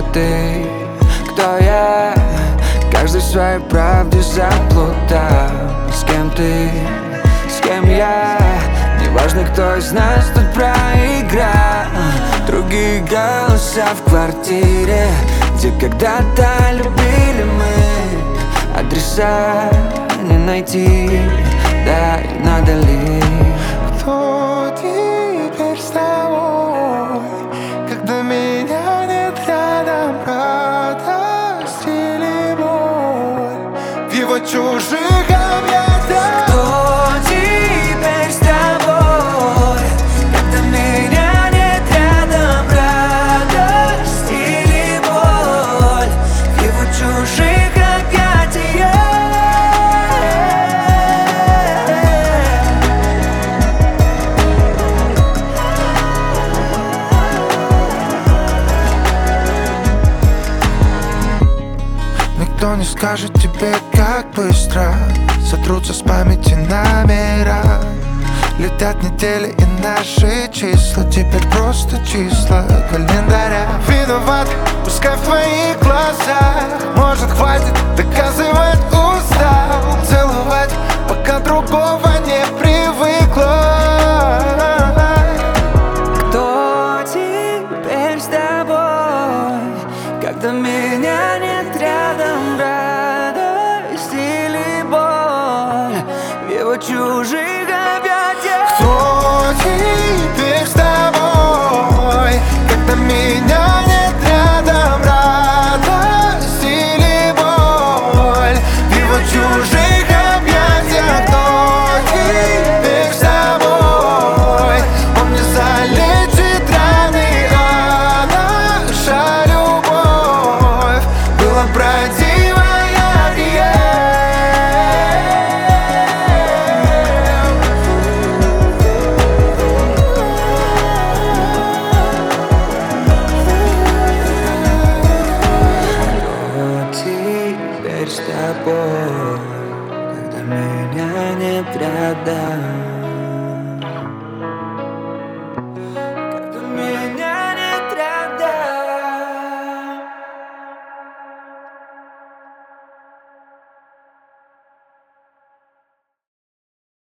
ты, кто я? Каждый в своей правде заплутал. С кем ты, с кем я? Неважно, кто из нас тут проиграл. Другие голоса в квартире, где когда-то любили мы. Адреса не найти, да и надо ли? Кто теперь с тобой, когда меня нет рядом? Радость или боль в его чужих объятиях? Кто теперь с тобой, когда меня нет рядом? Радость или боль в его чужих объятиях? Никто не скажет тебе, как быстро сотрутся с памяти номера. Летят недели и наши числа теперь просто числа календаря. Виноват, пускай в твоих глазах. Может, хватит доказывать